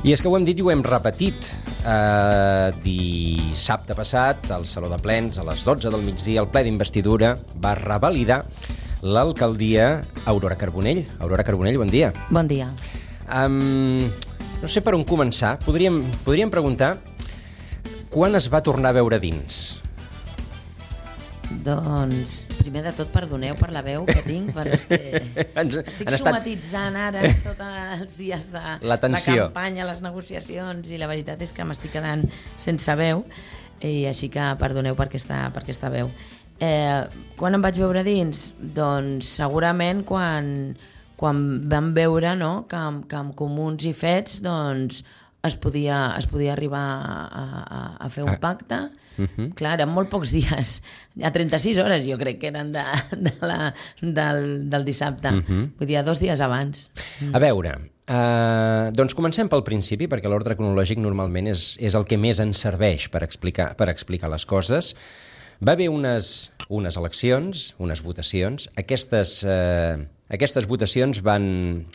I és que ho hem dit i ho hem repetit. Dissabte passat, al Saló de Plens, a les 12 del migdia, el ple d'investidura va revalidar l'alcaldia Aurora Carbonell. Aurora Carbonell, bon dia. Bon dia. No sé per on començar. Podríem preguntar quan es va tornar a veure dins? Doncs, primer de tot, perdoneu per la veu que tinc, però és que estic somatitzant ara tots els dies de la campanya, les negociacions, i la veritat és que m'estic quedant sense veu, i així que perdoneu per aquesta veu. Quan em vaig veure dins? Doncs segurament quan vam veure, no, que amb comuns i fets doncs, es podia arribar a fer un pacte. Clar, en molt pocs dies, a 36 hores jo crec que eren del dissabte, vull dir, 2 dies abans. A veure, doncs comencem pel principi, perquè l'ordre cronològic normalment és el que més ens serveix per explicar les coses. Va haver unes eleccions, unes votacions. Aquestes votacions van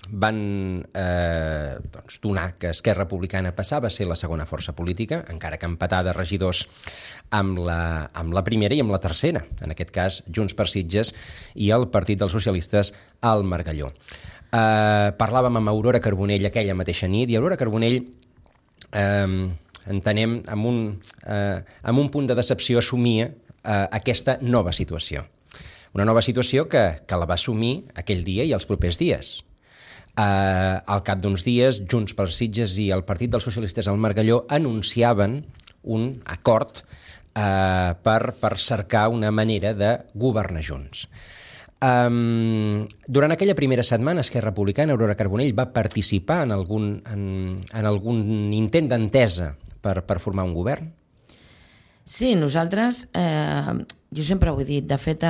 donar que Esquerra Republicana passava a ser la segona força política, encara que empatada a regidors amb la primera i amb la tercera, en aquest cas Junts per Sitges i el Partit dels Socialistes al Margalló. Parlàvem amb Aurora Carbonell aquella mateixa nit, i Aurora Carbonell entenem amb un punt de decepció assumia aquesta nova situació. Una nova situació que la va assumir aquell dia i els propers dies. Al cap d'uns dies, Junts per Sitges i el Partit dels Socialistes al Margalló anunciaven un acord per cercar una manera de governar junts. Durant aquella primera setmana, Esquerra Republicana, Aurora Carbonell, va participar en algun intent d'entesa per formar un govern? Sí, nosaltres, jo sempre ho he dit, de fet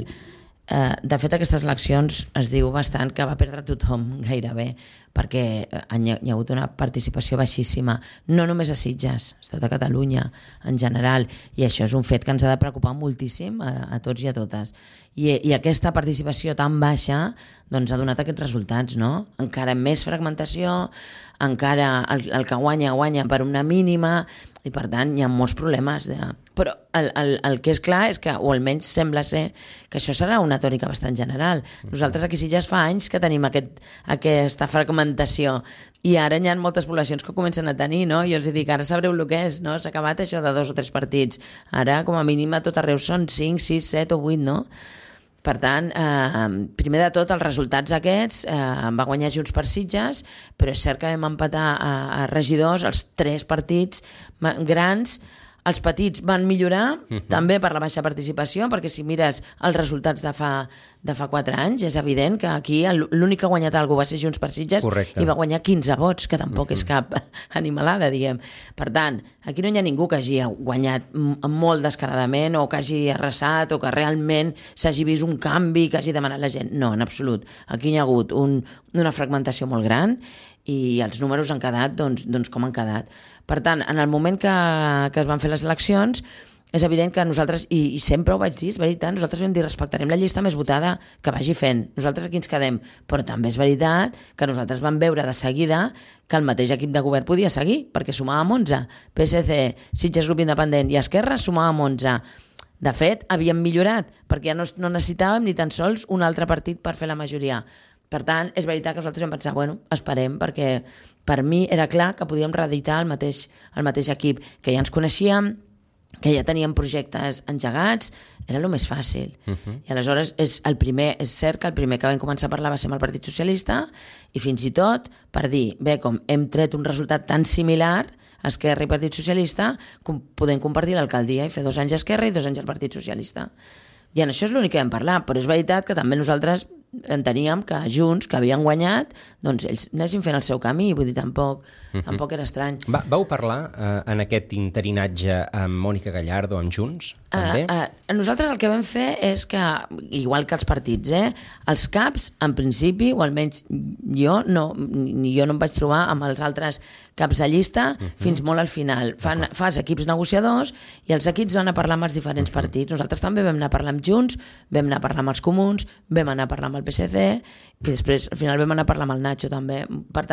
aquestes eleccions es diu bastant que va perdre tothom gairebé, perquè hi ha hagut una participació baixíssima, no només a Sitges, ha estat a Catalunya en general, i això és un fet que ens ha de preocupar moltíssim a tots i a totes. I aquesta participació tan baixa doncs, ha donat aquests resultats, no? Encara més fragmentació, encara el que guanya per una mínima, i per tant hi ha molts problemes. Però el que és clar és que, o almenys sembla ser, que això serà una tònica bastant general. Nosaltres aquí ja fa anys que tenim aquesta fragmentació, i ara hi ha moltes poblacions que comencen a tenir, no? Jo els dic, ara sabreu el que és, no? S'ha acabat això de 2 o 3 partits. Ara, com a mínim, a tot arreu són 5, 6, 7 o 8, no? Per tant, primer de tot, els resultats aquests va guanyar Junts per Sitges, però és cert que vam empatar a regidors els 3 partits grans. Els petits van millorar, també per la baixa participació, perquè si mires els resultats de fa 4 anys, és evident que aquí l'únic que ha guanyat alguna cosa va ser Junts per Sitges. Correcte. I va guanyar 15 vots, que tampoc és cap animalada, diguem. Per tant, aquí no hi ha ningú que hagi guanyat molt descaradament, o que hagi arrasat, o que realment s'hagi vist un canvi que hagi demanat la gent. No, en absolut. Aquí hi ha hagut una fragmentació molt gran, i els números han quedat doncs com han quedat. Per tant, en el moment que es van fer les eleccions, és evident que nosaltres, i sempre ho vaig dir, és veritat, nosaltres vam dir respectarem la llista més votada que vagi fent, nosaltres aquí ens quedem, però també és veritat que nosaltres vam veure de seguida que el mateix equip de govern podia seguir, perquè sumàvem 11, PSC, Sitges Grup Independent i Esquerra sumàvem 11. De fet, havíem millorat, perquè ja no necessitàvem ni tan sols un altre partit per fer la majoria. Per tant, és veritat que nosaltres vam pensar, bueno, esperem, perquè per mi era clar que podíem reeditar el mateix equip, que ja ens coneixíem, que ja teníem projectes engegats, era el més fàcil. I aleshores és cert que el primer que vam començar a parlar va ser amb el Partit Socialista, i fins i tot per dir, bé, com hem tret un resultat tan similar, Esquerra i Partit Socialista, podem compartir l'alcaldia i fer 2 anys Esquerra i 2 anys al Partit Socialista. I en això és l'únic que vam parlar, però és veritat que també nosaltres enteníem que Junts, que havien guanyat, doncs ells anessin fent el seu camí, vull dir, tampoc era estrany. Vau parlar en aquest interinatge amb Mònica Gallardo, amb Junts? Nosaltres el que vam fer és que, igual que els partits, els caps, en principi, o almenys jo no em vaig trobar amb els altres caps de llista fins molt al final. Fas equips negociadors i els equips van a parlar amb els diferents partits. Nosaltres també vam anar a parlar amb Junts, vam anar a parlar amb els Comuns, vam anar a parlar amb el PSC i després al final vam anar a parlar amb el Nacho també. Per tant,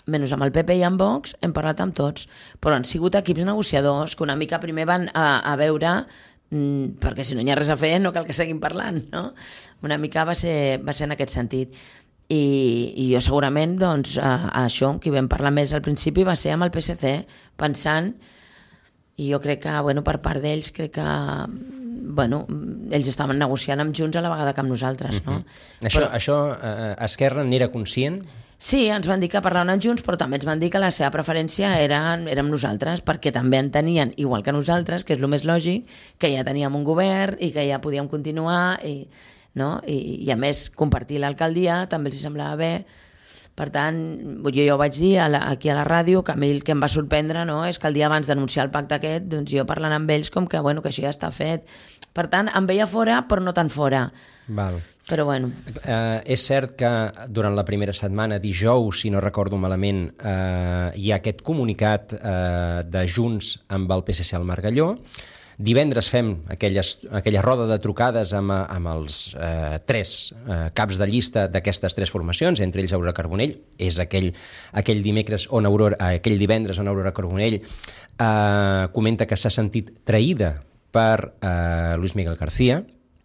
menys amb el PP i amb Vox, hem parlat amb tots, però han sigut equips negociadors que una mica primer van a veure, perquè si no hi ha res a fer no cal que seguim parlant, no? Una mica va ser en aquest sentit. I jo segurament, doncs, això, qui vam parlar més al principi va ser amb el PSC, pensant, i jo crec que, per part d'ells, crec que ells estaven negociant amb Junts a la vegada que amb nosaltres, no? Això Esquerra n'era conscient? Sí, ens van dir que parlaven amb Junts, però també ens van dir que la seva preferència érem nosaltres, perquè també entenien, igual que nosaltres, que és el més lògic, que ja teníem un govern i que ja podíem continuar, i a més compartir l'alcaldia també els semblava bé. Per tant, jo ja ho vaig dir aquí a la ràdio, que a mi el que em va sorprendre és que el dia abans d'anunciar el pacte aquest, doncs jo parlant amb ells com que això ja està fet. Per tant, em veia fora, però no tan fora. Val. Però és cert que durant la primera setmana, dijous, si no recordo malament, hi ha aquest comunicat de Junts amb el PSC al Margalló. Divendres fem aquella roda de trucades amb els 3 caps de llista d'aquestes 3 formacions, entre ells Aurora Carbonell. És aquell divendres on Aurora Carbonell comenta que s'ha sentit traïda per Luis Miguel García.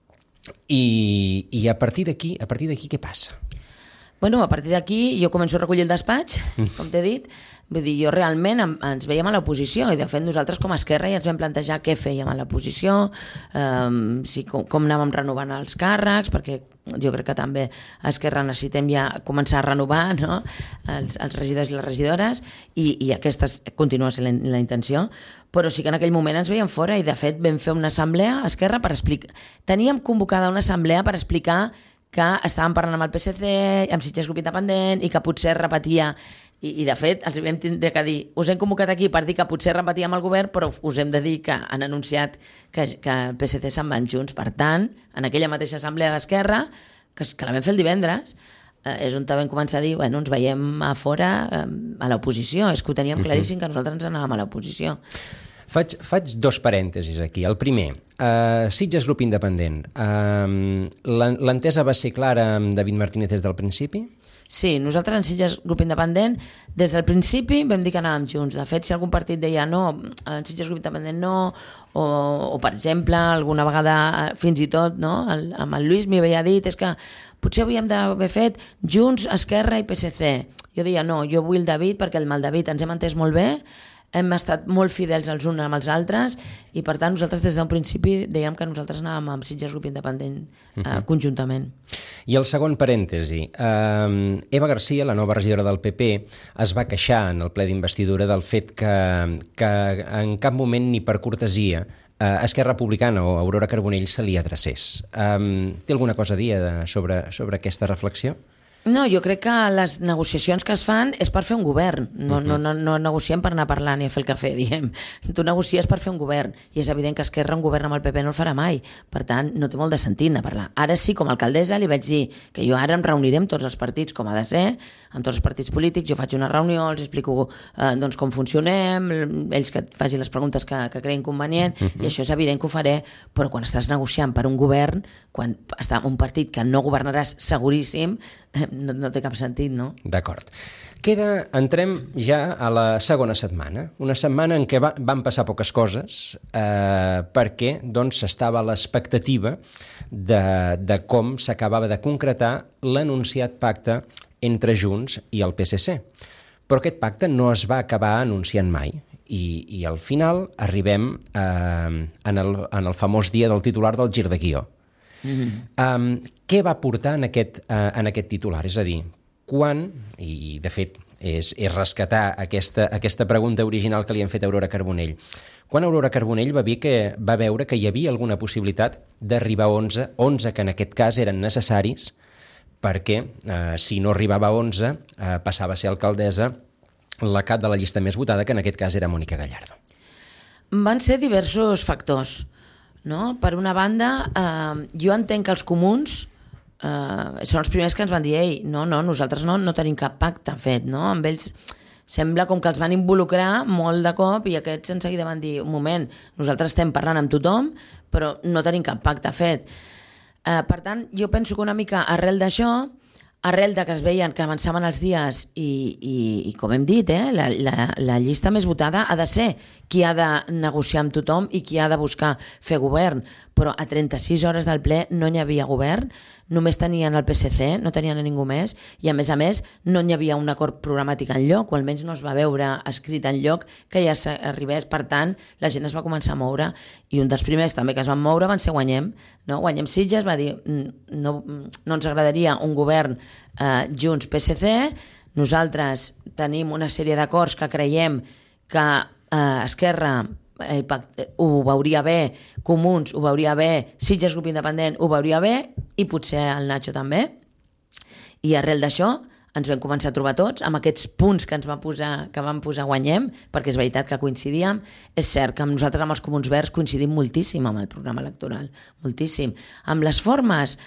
I a partir d'aquí què passa? A partir d'aquí jo començo a recollir el despatx, com t'he dit. Vull dir, jo realment ens veiem a l'oposició i de fet nosaltres com a Esquerra ja ens vam plantejar què fèiem a l'oposició, com anàvem renovant els càrrecs, perquè jo crec que també a Esquerra necessitem ja començar a renovar, no? els regidors i les regidores, i aquesta continua sent la intenció, però sí que en aquell moment ens veiem fora i de fet vam fer una assemblea a Esquerra per explicar. Teníem convocada una assemblea per explicar que estàvem parlant amb el PSC, amb Sitges Grup Independent, i que potser repetia, i de fet els vam tindre que dir, us hem convocat aquí per dir que potser repetia amb el govern, però us hem de dir que han anunciat que el PSC se'n van Junts. Per tant, en aquella mateixa assemblea d'Esquerra, que la vam fer el divendres, és on vam començar a dir, ens veiem a fora a l'oposició, és que ho teníem claríssim que nosaltres ens anàvem a l'oposició. Faig 2 parèntesis aquí. El primer, Sitges Grup Independent. L'entesa va ser clara amb David Martínez des del principi? Sí, nosaltres en Sitges Grup Independent des del principi vam dir que anàvem junts. De fet, si algun partit deia no, en Sitges Grup Independent no, o per exemple, alguna vegada fins i tot amb el Lluís m'hi havia dit és que potser havíem d'haver fet Junts, Esquerra i PSC. Jo deia no, jo vull el David perquè amb el David ens hem entès molt bé, hem estat molt fidels els uns amb els altres i per tant nosaltres des d'un principi dèiem que nosaltres anàvem amb Sitges Grup Independent conjuntament. I el segon parèntesi, Eva García, la nova regidora del PP, es va queixar en el ple d'investidura del fet que en cap moment ni per cortesia Esquerra Republicana o Aurora Carbonell se li adrecés. Té alguna cosa a dir sobre aquesta reflexió? No, jo crec que les negociacions que es fan és per fer un govern. No negociem per anar parlant i a fer el cafè, diguem. Tu negocies per fer un govern i és evident que Esquerra un govern amb el PP no el farà mai. Per tant, no té molt de sentit de parlar. Ara sí, com a alcaldessa, li vaig dir que jo ara em reuniré amb tots els partits com ha de ser, amb tots els partits polítics, jo faig una reunió, els explico com funcionem, ells que facin les preguntes que creguin convenient, i això és evident que ho faré, però quan estàs negociant per un govern, quan està un partit que no governaràs seguríssim, no té cap sentit, no? D'acord. Entrem ja a la segona setmana, una setmana en què van passar poques coses perquè estava a l'expectativa de com s'acabava de concretar l'anunciat pacte entre Junts i el PSC. Però aquest pacte no es va acabar anunciant mai i al final arribem en el famós dia del titular del gir de guió. Què va portar en aquest titular? És a dir, quan, i de fet és rescatar aquesta pregunta original que li han fet a Aurora Carbonell, quan Aurora Carbonell va veure que hi havia alguna possibilitat d'arribar a 11 que en aquest cas eren necessaris perquè si no arribava a 11 passava a ser alcaldessa la cap de la llista més votada, que en aquest cas era Mònica Gallardo. Van ser diversos factors. No? Per una banda, jo entenc que els comuns són els primers que ens van dir nosaltres no tenim cap pacte fet, no? Amb ells sembla com que els van involucrar molt de cop i aquests en seguida van dir un moment, nosaltres estem parlant amb tothom però no tenim cap pacte fet. Per tant, jo penso que una mica arrel d'això arrel de que es veien que avançaven els dies i com hem dit, la llista més votada ha de ser qui ha de negociar amb tothom i qui ha de buscar fer govern, però a 36 hores del ple no hi havia govern, només tenien el PSC, no tenien a ningú més, i a més no hi havia un acord programàtic enlloc, o almenys no es va veure escrit enlloc que ja s'arribés. Per tant, la gent es va començar a moure, i un dels primers també que es van moure van ser Guanyem. No? Guanyem Sitges va dir no ens agradaria un govern Junts PSC, nosaltres tenim una sèrie d'acords que creiem que Esquerra ho veuria bé, Comuns ho veuria bé, Sitges Grup Independent ho veuria bé, i potser el Nacho també, i arrel d'això ens vam començar a trobar tots amb aquests punts que vam posar Guanyem, perquè és veritat que coincidíem. És cert que nosaltres amb els Comuns Verds coincidim moltíssim amb el programa electoral, moltíssim. Amb les formes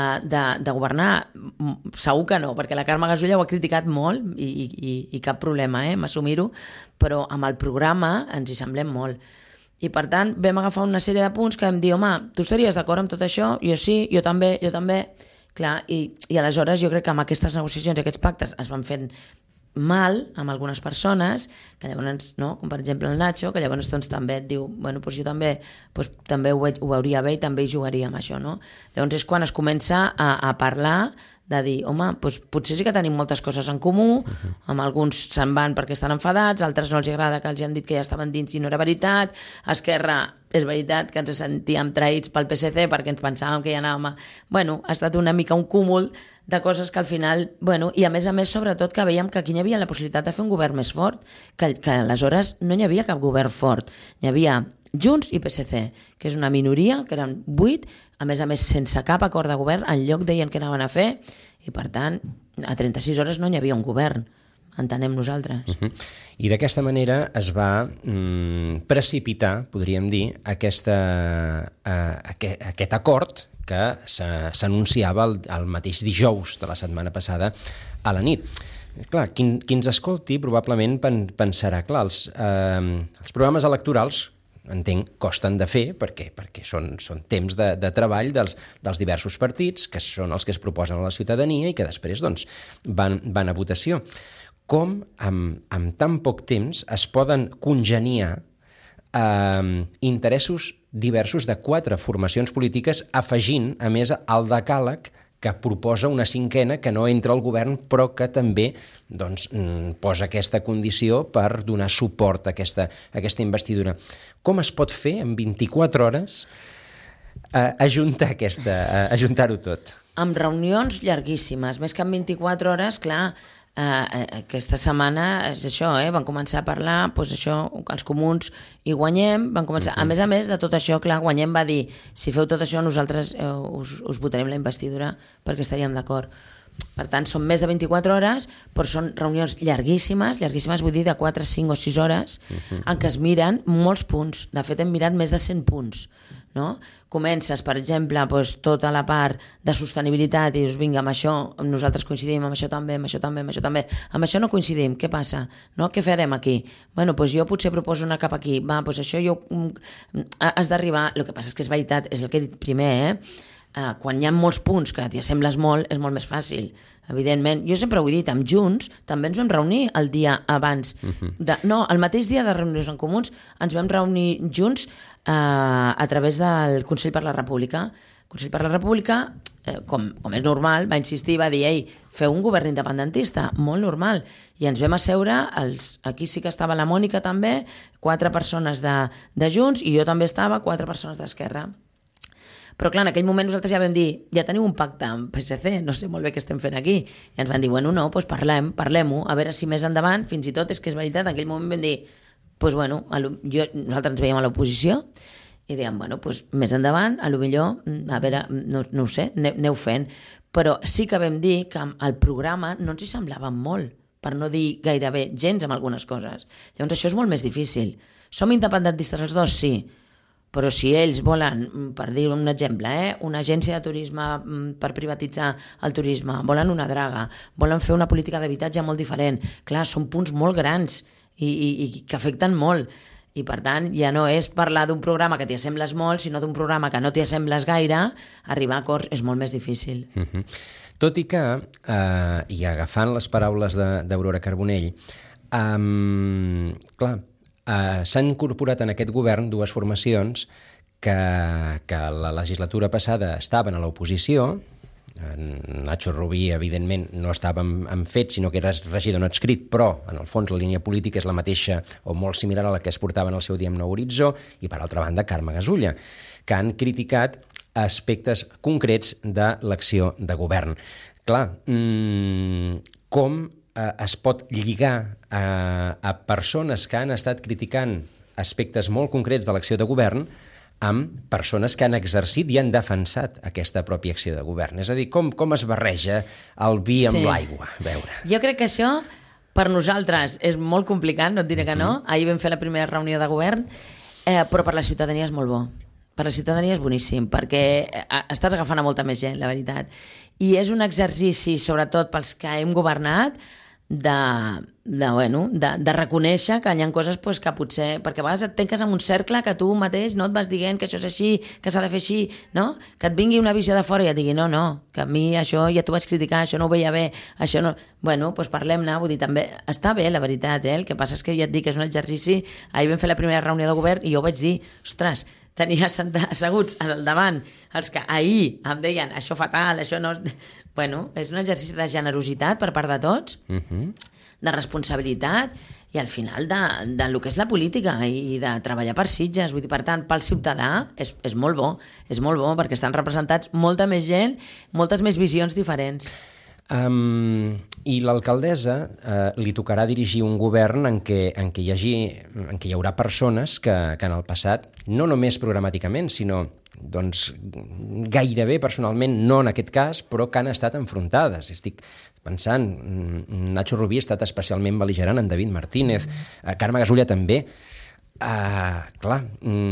de governar, segur que no, perquè la Carme Gasulla ho ha criticat molt i cap problema, m'assumir-ho, però amb el programa ens hi semblem molt. I per tant vam agafar una sèrie de punts que vam dir, home, tu estaries d'acord amb tot això? Jo sí, jo també. Clar, i aleshores jo crec que amb aquestes negociacions i aquests pactes es van fent mal amb algunes persones, que llavors, no? Com per exemple el Nacho, que llavors doncs, també et diu, bueno, doncs jo també ho veuria bé i també hi jugaria amb això, no? Llavors és quan es comença a parlar de dir, home, doncs potser sí que tenim moltes coses en comú, amb alguns se'n van perquè estan enfadats, altres no els agrada que els han dit que ja estaven dins i no era veritat, Esquerra, és veritat que ens sentíem traïts pel PSC perquè ens pensàvem que ja anàvem Bueno, ha estat una mica un cúmul de coses que al final, i a més, sobretot que veiem que aquí hi havia la possibilitat de fer un govern més fort, que aleshores no hi havia cap govern fort, hi havia Junts i PSC, que és una minoria, que eren 8, a més, sense cap acord de govern, enlloc deien que anaven a fer, i per tant, a 36 hores no hi havia un govern, entenem nosaltres. I d'aquesta manera es va precipitar, podríem dir, aquest acord que s'anunciava el mateix dijous de la setmana passada a la nit. Clar, qui ens escolti probablement pensarà, clar, els programes electorals entenc, costen de fer perquè són temps de treball dels diversos partits, que són els que es proposen a la ciutadania i que després van a votació. Com amb tan poc temps es poden congeniar interessos diversos de 4 formacions polítiques, afegint, a més, el decàleg que proposa una cinquena que no entra al govern però que també posa aquesta condició per donar suport a aquesta investidura. Com es pot fer en 24 hores ajuntar-ho tot? Amb reunions llarguíssimes, més que en 24 hores, clar, aquesta setmana és això, van començar a parlar, els Comuns i Guanyem, van començar, a més de tot això, clar, Guanyem va dir, si feu tot això nosaltres us votarem la investidura perquè estaríem d'acord. Per tant, són més de 24 hores, però són reunions llarguíssimes, vull dir de 4, 5 o 6 hores, en què es miren molts punts. De fet, hem mirat més de 100 punts. No? Comences, per exemple, tota la part de sostenibilitat i dius, vinga, amb això nosaltres coincidim, amb això també, amb això no coincidim, què passa? No? Què farem aquí? Jo potser proposo anar cap aquí, això has d'arribar, el que passa és que és veritat, és el que he dit primer, quan hi ha molts punts que t'hi assembles molt, és molt més fàcil, evidentment. Jo sempre ho he dit, amb Junts també ens vam reunir el dia abans, el mateix dia de reunions en Comuns ens vam reunir junts a través del Consell per la República. El Consell per la República, com és normal, va insistir, va dir, feu un govern independentista, molt normal, i ens vam asseure, aquí sí que estava la Mònica també, 4 persones de Junts, i jo també estava, 4 persones d'Esquerra. Però clar, en aquell moment nosaltres ja vam dir, ja teniu un pacte amb PSC, no sé molt bé què estem fent aquí. I ens van dir, parlem-ho, a veure si més endavant, fins i tot és que és veritat, en aquell moment vam dir, nosaltres ens veiem a l'oposició i dèiem, més endavant, millor, a veure, no ho sé, aneu fent. Però sí que vam dir que el programa no ens hi semblava molt, per no dir gairebé gens amb algunes coses. Llavors això és molt més difícil. Som independentistes els dos? Sí. Però si ells volen, per dir un exemple, una agència de turisme per privatitzar el turisme, volen una draga, volen fer una política d'habitatge molt diferent, clar, són punts molt grans i que afecten molt. I per tant, ja no és parlar d'un programa que t'hi assembles molt, sinó d'un programa que no t'hi assembles gaire, arribar a acords és molt més difícil. Tot i que, i agafant les paraules d'Aurora Carbonell, clar, s'han incorporat en aquest govern dues formacions que la legislatura passada estaven a l'oposició. Nacho Rubí, evidentment, no estava en fet, sinó que era regidor no adscrit, però, en el fons, la línia política és la mateixa o molt similar a la que es portava en el seu dia amb Nou Horitzó, i, per altra banda, Carme Gasulla, que han criticat aspectes concrets de l'acció de govern. Clar, com es pot lligar a persones que han estat criticant aspectes molt concrets de l'acció de govern amb persones que han exercit i han defensat aquesta pròpia acció de govern. És a dir, com es barreja el vi amb l'aigua? A veure. Jo crec que això, per nosaltres, és molt complicat, no et diré que no. Ahir vam fer la primera reunió de govern, però per la ciutadania és molt bo. Per la ciutadania és boníssim, perquè estàs agafant a molta més gent, la veritat. I és un exercici, sobretot pels que hem governat, de reconèixer que hi ha coses pues, que potser... Perquè a vegades et tanques en un cercle que tu mateix no et vas dient que això és així, que s'ha de fer així, no? Que et vingui una visió de fora i et digui no, que a mi això ja t'ho vaig criticar, això no ho veia bé, això no... Bueno, doncs parlem-ne, vull dir, també està bé, la veritat, El que passa és que ja et dic que és un exercici... Ahir vam fer la primera reunió de govern i jo vaig dir, ostres, tenia asseguts al davant els que ahir em deien això fatal, això no... Bueno, és un exercici de generositat per part de tots, de responsabilitat i al final de lo que és la política i de treballar per Sitges. Vull dir, per tant, pel ciutadà és molt bo perquè estan representats molta més gent, moltes més visions diferents. I l'alcaldessa li tocarà dirigir un govern en què hi haurà persones que en el passat, no només programàticament, sinó doncs, gairebé personalment, no en aquest cas, però que han estat enfrontades. Estic pensant, Nacho Rubí ha estat especialment bel·ligerant, en David Martínez, Carme Gasulla també. Clar,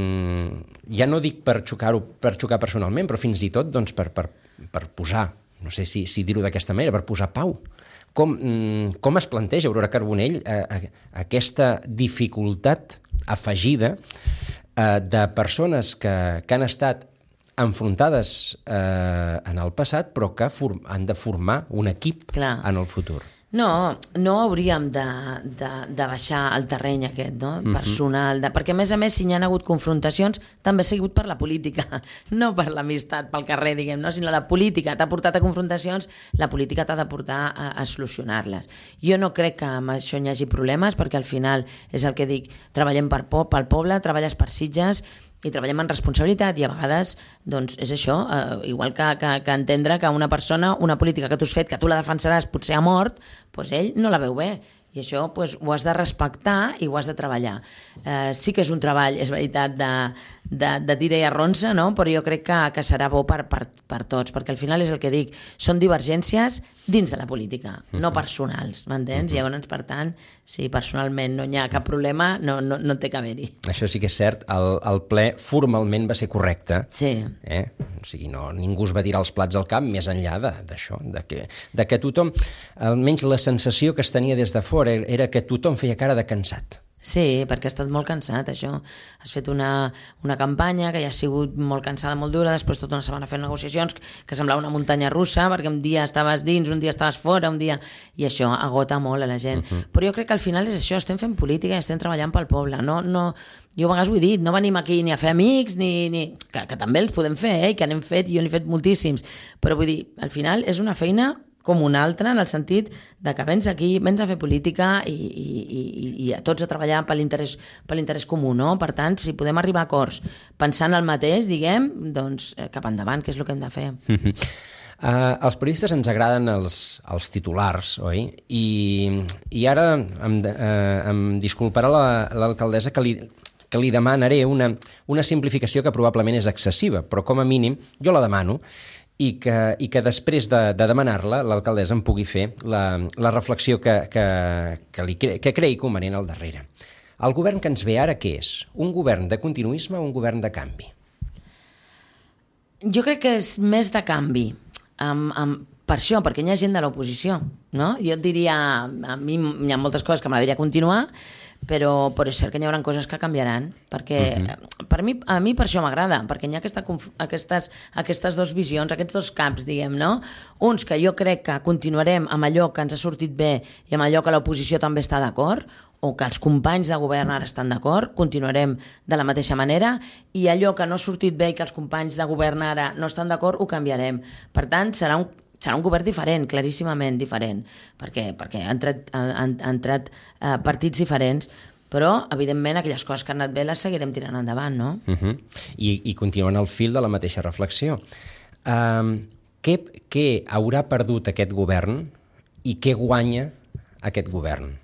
ja no dic per xocar personalment, però fins i tot doncs, per posar, no sé si dir-ho d'aquesta manera, per posar pau. Com es planteja, Aurora Carbonell, aquesta dificultat afegida de persones que han estat enfrontades en el passat, però que han de formar un equip en el futur? No hauríem de baixar el terreny aquest, no? Personal, perquè a més, si hi ha hagut confrontacions també ha sigut per la política, no per l'amistat pel carrer, diguem, no? Sinó la política t'ha portat a confrontacions, la política t'ha de portar a solucionar-les. Jo no crec que amb això hi hagi problemes, perquè al final és el que dic, treballem pel poble, treballes per Sitges i treballem en responsabilitat i a vegades doncs és això, igual que entendre que una persona, una política que tu has fet, que tu la defensaràs potser a mort, doncs ell no la veu bé i això doncs, ho has de respectar i ho has de treballar. Sí que és un treball, és veritat, de tira i arronsa, no? Però jo crec que serà bo per tots, perquè al final és el que dic, són divergències dins de la política, no personals, m'entens? Llavors, per tant, si personalment no hi ha cap problema, no té que haver-hi. Això sí que és cert, el ple formalment va ser correcte. Sí. O sigui, ningú es va tirar els plats al cap més enllà d'això, de que tothom, almenys la sensació que es tenia des de fora era que tothom feia cara de cansat. Sí, perquè ha estat molt cansat, això. Has fet una campanya que ja ha sigut molt cansada, molt dura, després tota una setmana fent negociacions que semblava una muntanya russa, perquè un dia estaves dins, un dia estaves fora, un dia... I això agota molt a la gent. Però jo crec que al final és això, estem fent política i estem treballant pel poble. Jo a vegades ho he dit, no venim aquí ni a fer amics, que també els podem fer, que n'hem fet, jo n'he fet moltíssims. Però vull dir, al final és una feina com una altra, en el sentit de que vens aquí, vens a fer política i a tots a treballar per l'interès comú, no? Per tant, si podem arribar a acords pensant el mateix, diguem, doncs cap endavant, que és el que hem de fer. Els periodistes ens agraden els titulars, oi? I ara em disculparà l'alcaldessa que li demanaré una simplificació que probablement és excessiva, però com a mínim jo la demano, i que després de demanar-la l'alcaldessa em pugui fer la reflexió que creï convenient al darrere. El govern que ens ve ara què és? Un govern de continuisme o un govern de canvi? Jo crec que és més de canvi, per això, perquè hi ha gent de l'oposició, no? Jo et diria, a mi hi ha moltes coses que m'agradaria continuar, però és cert que hi haurà coses que canviaran, perquè a mi per això m'agrada, perquè hi ha aquestes dues visions, aquests dos camps, diguem, no? Uns que jo crec que continuarem amb allò que ens ha sortit bé i amb allò que l'oposició també està d'acord, o que els companys de govern ara estan d'acord, continuarem de la mateixa manera, i allò que no ha sortit bé i que els companys de govern ara no estan d'acord, ho canviarem. Per tant, serà un govern diferent, claríssimament diferent, perquè han entrat partits diferents, però, evidentment, aquelles coses que han anat bé les seguirem tirant endavant, no? I continuant el fil de la mateixa reflexió. Què haurà perdut aquest govern i què guanya aquest govern?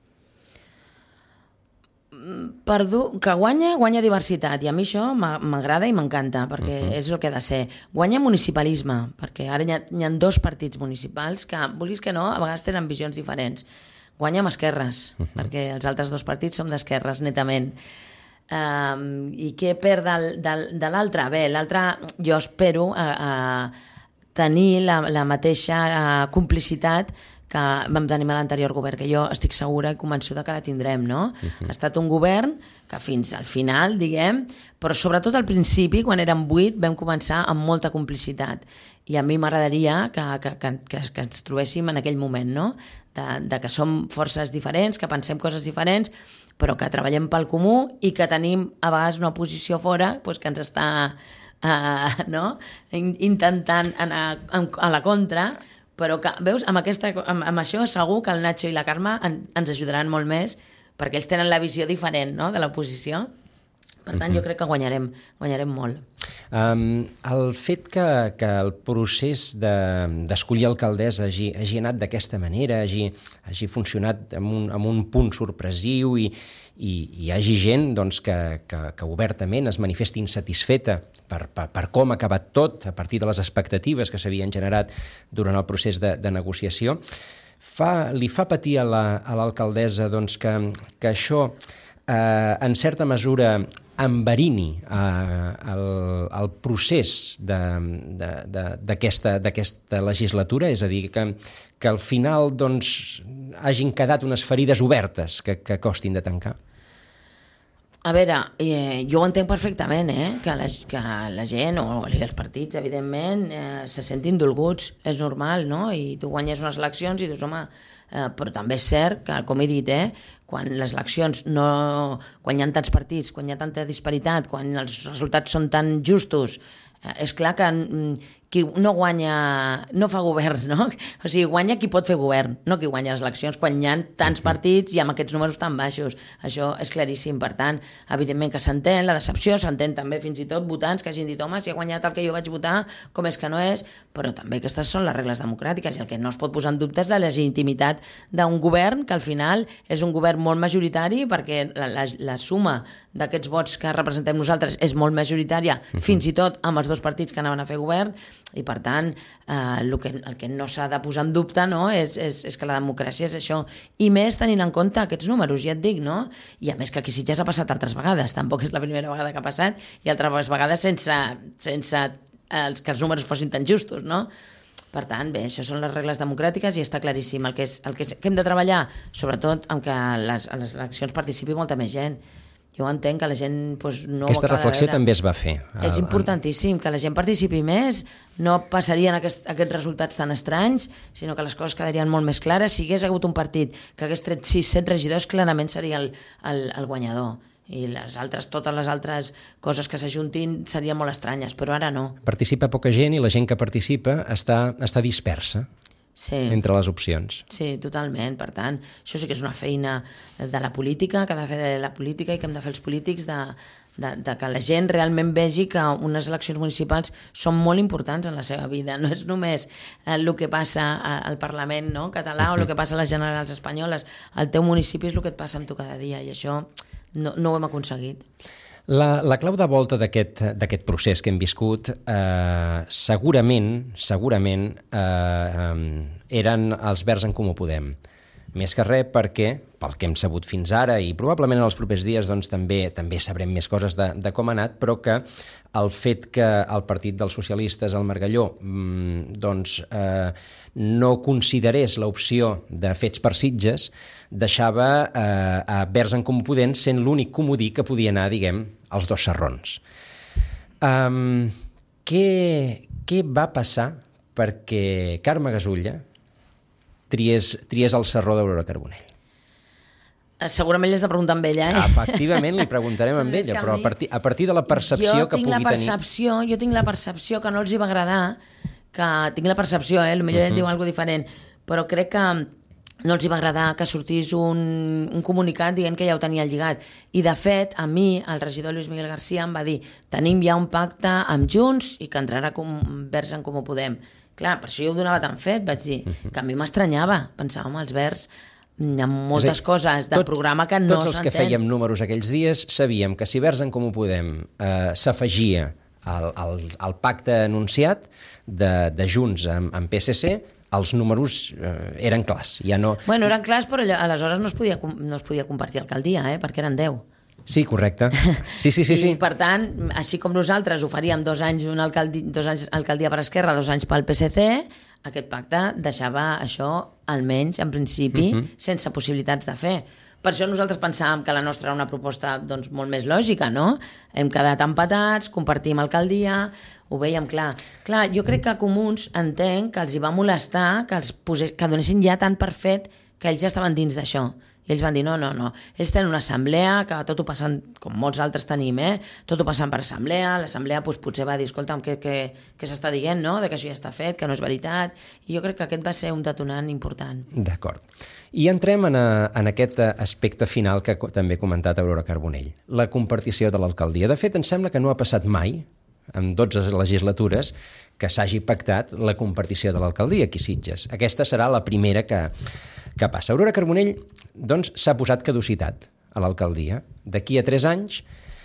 Que guanya diversitat, i a mi això m'agrada i m'encanta, perquè és el que ha de ser. Guanya municipalisme, perquè ara hi ha dos partits municipals que, vulguis que no, a vegades tenen visions diferents. Guanya amb esquerres, perquè els altres dos partits som d'esquerres, netament. I què perd de l'altre? Bé, l'altre jo espero tenir la mateixa complicitat que vam tenir a l'anterior govern, que jo estic segura i convençuda que la tindrem, no? Ha estat un govern que fins al final, diguem, però sobretot al principi, quan érem 8, vam començar amb molta complicitat. I a mi m'agradaria que ens trobéssim en aquell moment, no? De que som forces diferents, que pensem coses diferents, però que treballem pel comú i que tenim a vegades una oposició fora que ens està intentant anar a la contra, però que, veus, amb això segur que el Nacho i la Carme ens ajudaran molt més, perquè ells tenen la visió diferent, no?, de l'oposició. Per tant, jo crec que guanyarem molt. El fet que el procés d'escollir alcaldessa hagi anat d'aquesta manera, hagi funcionat amb un punt sorpresiu i hi hagi gent que obertament es manifesti insatisfeta per com ha acabat tot a partir de les expectatives que s'havien generat durant el procés de negociació, li fa patir a l'alcaldessa que això en certa mesura enverini el procés d'aquesta legislatura, és a dir, que al final hagin quedat unes ferides obertes que costin de tancar. A veure, jo ho entenc perfectament, que la gent o els partits, evidentment, se sentin dolguts, és normal, no? I tu guanyes unes eleccions i dius, home, però també és cert que, com he dit, quan les eleccions quan hi ha tants partits, quan hi ha tanta disparitat, quan els resultats són tan justos, és clar que qui no guanya no fa govern, no? O sigui, guanya qui pot fer govern, no qui guanya les eleccions quan hi ha tants partits i amb aquests números tan baixos. Això és claríssim. Per tant, evidentment que s'entén la decepció, s'entén també fins i tot votants que hagin dit, home, si ha guanyat el que jo vaig votar, com és que no és? Però també aquestes són les regles democràtiques i el que no es pot posar en dubte és la legitimitat d'un govern que al final és un govern molt majoritari, perquè la suma d'aquests vots que representem nosaltres és molt majoritària, fins i tot amb els dos partits que anaven a fer govern, i per tant el que no s'ha de posar en dubte, no, és que la democràcia és això, i més tenint en compte aquests números, ja et dic, no? I a més que aquí a Sitges ha passat altres vegades, tampoc és la primera vegada que ha passat, i altres vegades sense que els números fossin tan justos, no? Per tant, bé, això són les regles democràtiques i està claríssim. El que hem de treballar, sobretot amb que a les eleccions participi molta més gent. Jo entenc que la gent no... Aquesta reflexió també es va fer. És importantíssim que la gent participi més, no passarien aquests resultats tan estranys, sinó que les coses quedarien molt més clares. Si hagués hagut un partit que hagués tret 6-7 regidors, clarament seria el guanyador. I totes les altres coses que s'ajuntin serien molt estranyes, però ara no. Participa poca gent i la gent que participa està dispersa. Sí. Entre les opcions. Sí, totalment. Per tant, això sí que és una feina de la política, que ha de fer la política i que hem de fer els polítics, de que la gent realment vegi que unes eleccions municipals són molt importants en la seva vida. No és només el que passa al Parlament, no, català, o el que passa a les generals espanyoles. El teu municipi és el que et passa amb tu cada dia, i això no ho hem aconseguit. La clau de volta d'aquest procés que hem viscut segurament eren els Verds en Comú Podem. Més que res perquè, pel que hem sabut fins ara, i probablement en els propers dies doncs, també sabrem més coses de com ha anat, però que el fet que el Partit dels Socialistes, el Margalló, no considerés l'opció de Fets per Sitges, deixava a Verds en Comú Podem sent l'únic comodí que podia anar, diguem, als dos serrons. Què va passar perquè Carme Gasulla tries el serró d'Aurora Carbonell? Segurament l'has de preguntar amb ella, Efectivament, li preguntarem amb ella, però a partir de la percepció que pugui tenir... Jo tinc la percepció que no els hi va agradar, tinc la percepció, potser ell diu alguna cosa diferent, però crec que no els hi va agradar que sortís un comunicat dient que ja ho tenia lligat. I, de fet, a mi, el regidor Lluís Miguel García em va dir tenim ja un pacte amb Junts i que entrarà Verds en Comú Podem. Clar, per això jo ho donava tan fet, vaig dir, que a mi m'estranyava. Pensàvem, els Verds, hi ha moltes coses de programa que no s'entén. Tots els que fèiem números aquells dies sabíem que si Verds en Comú Podem s'afegia al pacte anunciat de Junts amb PSC, els números eren clars. Bueno, eren clars, però aleshores no es podia compartir alcaldia, perquè eren 10. Sí, correcte. Sí. I, per tant, així com nosaltres ho faríem 2 anys alcaldia per Esquerra, 2 anys pel PSC, aquest pacte deixava això, almenys, en principi, sense possibilitats de fer. Per això nosaltres pensàvem que la nostra era una proposta doncs, molt més lògica, no? Hem quedat empatats, compartim alcaldia, ho veiem clar. Clar, jo crec que a Comuns entenc que els hi va molestar que donessin ja tant per fet que ells ja estaven dins d'això. I ells van dir, no. Ells tenen una assemblea, que tot ho passen, com molts altres tenim, tot ho passen per assemblea, l'assemblea potser va dir, escolta'm, què s'està dient, no?, de que això ja està fet, que no és veritat, i jo crec que aquest va ser un detonant important. D'acord. I entrem en aquest aspecte final que també ha comentat Aurora Carbonell, la compartició de l'alcaldia. De fet, em sembla que no ha passat mai, en 12 legislatures, que s'hagi pactat la compartició de l'alcaldia aquí a Sitges. Aquesta serà la primera que passa. Aurora Carbonell doncs, s'ha posat caducitat a l'alcaldia d'aquí a 3 anys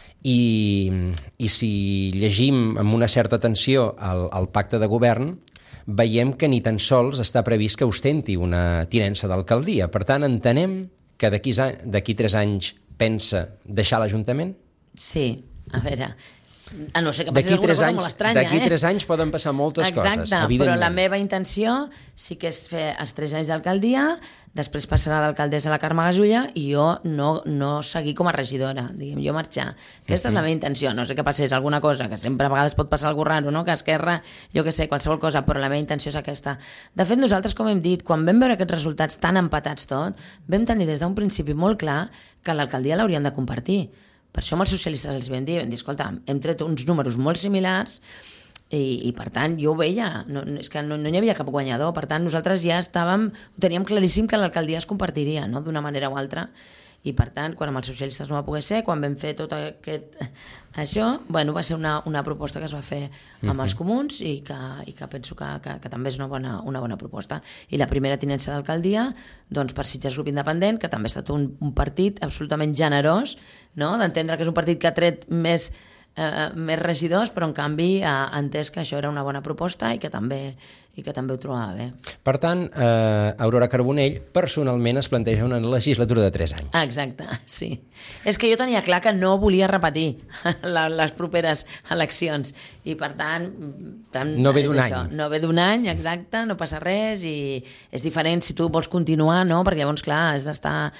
i si llegim amb una certa atenció el pacte de govern, veiem que ni tan sols està previst que ostenti una tinença d'alcaldia. Per tant, entenem que d'aquí 3 anys pensa deixar l'Ajuntament? Sí, a veure... A no ser que passi alguna cosa molt estranya. D'aquí 3 anys poden passar moltes coses, evidentment. Però la meva intenció sí que és fer els 3 anys d'alcaldia, després passarà d'alcaldessa a la Carme Gasulla i jo no seguir com a regidora, jo marxar. Aquesta és la meva intenció, no sé què passés alguna cosa, que sempre a vegades pot passar alguna raro, no? Que Esquerra, jo què sé, qualsevol cosa, però la meva intenció és aquesta. De fet, nosaltres, com hem dit, quan vam veure aquests resultats tan empatats tot, vam tenir des d'un principi molt clar que l'alcaldia l'hauríem de compartir. Per això amb els socialistes els vam dir, escolta, hem tret uns números molt similars i per tant, jo ho veia, és que no hi havia cap guanyador, per tant, nosaltres ja ho teníem claríssim que l'alcaldia es compartiria, no?, d'una manera o altra, i per tant, quan amb els socialistes no va poder ser, quan vam fer tot això, bueno, va ser una proposta que es va fer amb els comuns i que penso que també és una bona proposta. I la primera tinença d'alcaldia, doncs per Sitges Grup Independent, que també ha estat un partit absolutament generós, no?, d'entendre que és un partit que ha tret més regidors, però en canvi ha entès que això era una bona proposta i que també ho trobava bé. Per tant, Aurora Carbonell personalment es planteja una legislatura de 3 anys. Exacte, sí. És que jo tenia clar que no volia repetir les properes eleccions i per tant no ve d'un any. No ve d'un any, exacte, no passa res i és diferent si tu vols continuar, no? Perquè llavors, clar, has d'estar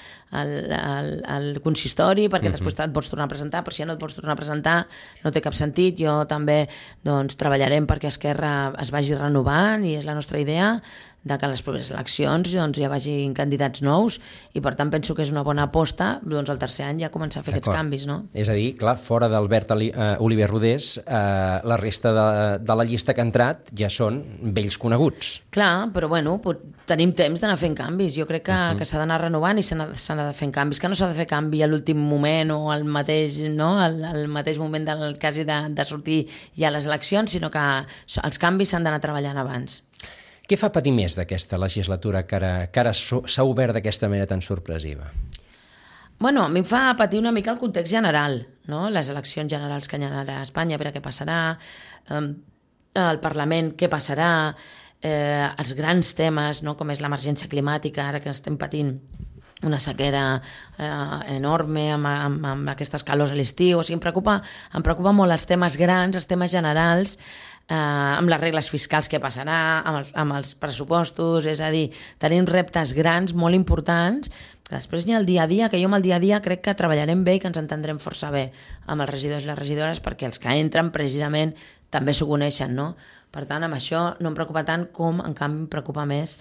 al consistori perquè després et pots tornar a presentar, però si ja no et pots tornar a presentar no té cap sentit. Jo també treballarem perquè Esquerra es vagi renovant i és la nostra idea de que en les properes eleccions ja vagin candidats nous i per tant penso que és una bona aposta el tercer any ja començar a fer aquests canvis, no? És a dir, clar, fora d'Albert Oliver Rodés, la resta de la llista que ha entrat ja són vells coneguts. Clar, però bueno, tenim temps d'anar fent canvis. Jo crec que s'ha d'anar renovant i s'ha d'anar fent canvis, que no s'ha de fer canvi a l'últim moment o al mateix moment quasi de sortir ja a les eleccions, sinó que els canvis s'han d'anar treballant abans. Què fa patir més d'aquesta legislatura que ara s'ha obert d'aquesta manera tan sorpresiva? Bueno, a mi em fa patir una mica el context general, no? Les eleccions generals que hi ha ara a Espanya, a veure què passarà, al Parlament què passarà, els grans temes, no? Com és l'emergència climàtica, ara que estem patint una sequera enorme amb aquestes calors a l'estiu. O sigui, em preocupa molt els temes grans, els temes generals, amb les regles fiscals, què passarà, amb els pressupostos, és a dir, tenim reptes grans, molt importants, que després hi ha el dia a dia, que jo amb el dia a dia crec que treballarem bé i que ens entendrem força bé amb els regidors i les regidores, perquè els que entren precisament també s'ho coneixen, no? Per tant, amb això no em preocupa tant com, en canvi, em preocupa més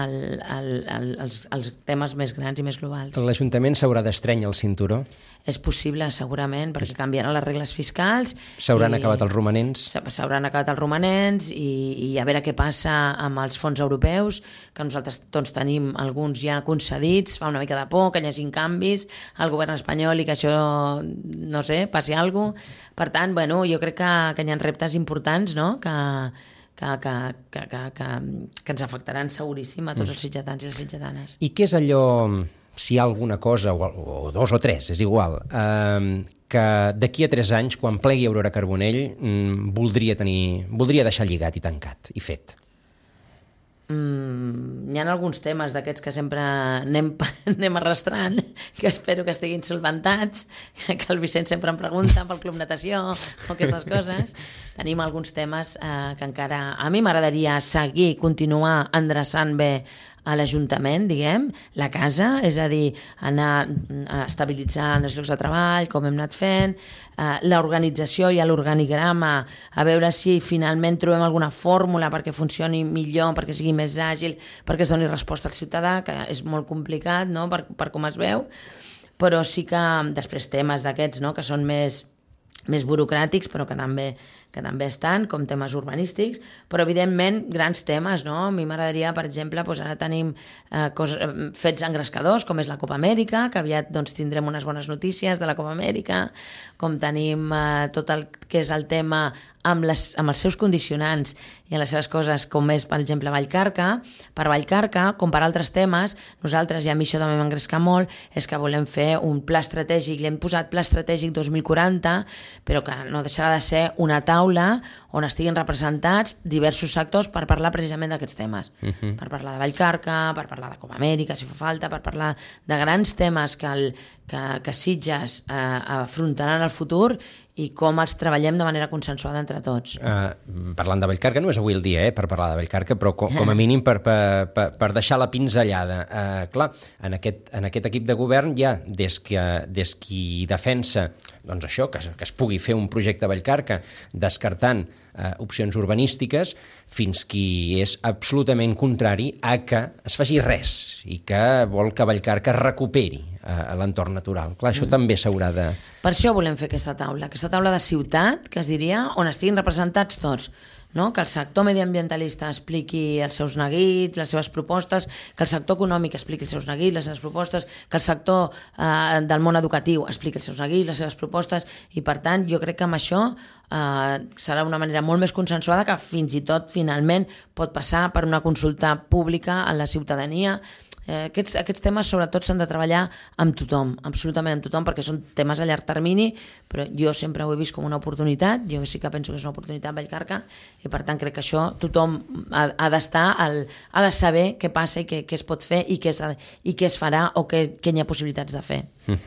els temes més grans i més globals. L'Ajuntament s'haurà d'estrènyer el cinturó? És possible, segurament, perquè canviaran les regles fiscals. S'hauran acabat els romanents? S'hauran acabat els romanents i a veure què passa amb els fons europeus, que nosaltres doncs, tenim alguns ja concedits, fa una mica de por que hi hagi canvis al govern espanyol i que això, no sé, passi alguna cosa. Per tant, bueno, jo crec que hi ha reptes importants, no?, que ens afectaran seguríssim a tots els sitgetans i les sitgetanes. I què és allò, si hi ha alguna cosa, o dos o tres, és igual, que d'aquí a 3 anys, quan plegui Aurora Carbonell, voldria deixar lligat i tancat i fet? Hi ha alguns temes d'aquests que sempre anem arrastrant, que espero que estiguin solventats, que el Vicent sempre em pregunta pel Club Natació o aquestes coses. Tenim alguns temes que encara a mi m'agradaria continuar endreçant bé a l'Ajuntament, diguem, la casa, és a dir, anar estabilitzant els llocs de treball, com hem anat fent, l'organització i l'organigrama, a veure si finalment trobem alguna fórmula perquè funcioni millor, perquè sigui més àgil, perquè es doni resposta al ciutadà, que és molt complicat, no?, per com es veu, però sí que després temes d'aquests, no?, que són més burocràtics, però que també estan, com temes urbanístics, però evidentment grans temes, no? A mi m'agradaria, per exemple, doncs ara tenim fets engrescadors, com és la Copa Amèrica, que aviat doncs, tindrem unes bones notícies de la Copa Amèrica, com tenim tot el que és el tema amb els seus condicionants i en les seves coses, com és, per exemple, Vallcarca. Per Vallcarca, com per altres temes, nosaltres, i a mi això també m'engresca molt, és que volem fer un pla estratègic, li hem posat Pla Estratègic 2040, però que no deixarà de ser una taula on estiguin representats diversos sectors per parlar precisament d'aquests temes. Per parlar de Vallcarca, per parlar de Copa Amèrica, si fa falta, per parlar de grans temes que Sitges afrontaran el futur i com els treballem de manera consensuada entre tots. Parlant de Vallcarca, no és avui el dia per parlar de Vallcarca, però com a mínim per deixar la pinzellada. Clar, en aquest equip de govern hi ha des qui defensa doncs això, que es pugui fer un projecte a Vallcarca descartant opcions urbanístiques, fins qui és absolutament contrari a que es faci res i que vol que Vallcarca recuperi l'entorn natural. Clar, això també s'haurà de... Per això volem fer aquesta taula de ciutat, que es diria, on estiguin representats tots, no? Que el sector mediambientalista expliqui els seus neguits, les seves propostes, que el sector econòmic expliqui els seus neguits, les seves propostes, que el sector del món educatiu expliqui els seus neguits, les seves propostes, i per tant jo crec que amb això serà una manera molt més consensuada, que fins i tot finalment pot passar per una consulta pública a la ciutadania. Aquests temes sobretot s'han de treballar amb tothom, absolutament amb tothom, perquè són temes a llarg termini, però jo sempre ho he vist com una oportunitat. Jo sí que penso que és una oportunitat a Vallcarca, i per tant crec que això tothom ha de saber què passa i què es pot fer i què es farà o què hi ha possibilitats de fer.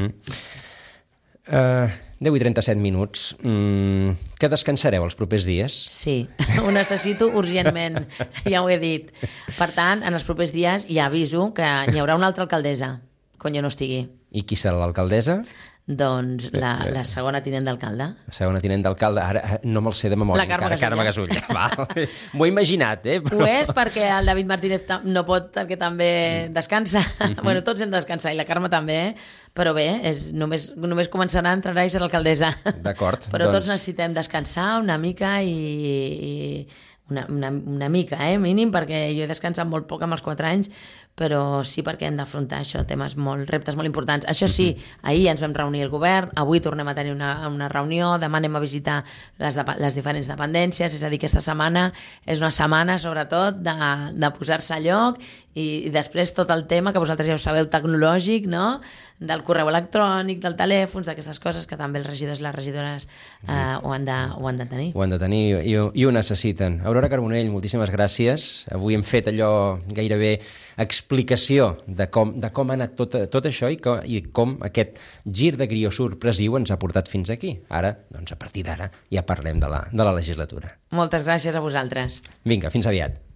10 i 37 minuts. Que descansareu els propers dies? Sí, ho necessito urgentment, ja ho he dit. Per tant, en els propers dies ja aviso que hi haurà una altra alcaldessa quan jo no estigui. I qui serà l'alcaldessa? Doncs la segona tinent d'alcalde. La segona tinent d'alcalde, ara no me'l sé de memòria. La Carme Gasulla. M'ho he imaginat, Ho és perquè el David Martínez no pot, perquè també descansa. Bueno, tots hem de descansar, i la Carme també, però bé, només començarà a entrenar i ser l'alcaldessa. D'acord. Però tots necessitem descansar una mica i... Una mica, mínim, perquè jo he descansat molt poc amb els 4 anys, però sí perquè hem d'afrontar això, reptes molt importants. Això sí, ahir ens vam reunir el govern, avui tornem a tenir una reunió, demà anem a visitar les diferents dependències, és a dir, aquesta setmana és una setmana sobretot de posar-se a lloc i després tot el tema que vosaltres ja ho sabeu tecnològic, no? Del correu electrònic, del telèfons, d'aquestes coses que també els regidors i les regidores ho han de tenir. Ho han de tenir i ho necessiten. Aurora Carbonell, moltíssimes gràcies. Avui hem fet allò gairebé explicació de com ha anat tot això i com aquest gir de guió sorpresiu ens ha portat fins aquí. Ara, doncs a partir d'ara, ja parlem de la legislatura. Moltes gràcies a vosaltres. Vinga, fins aviat.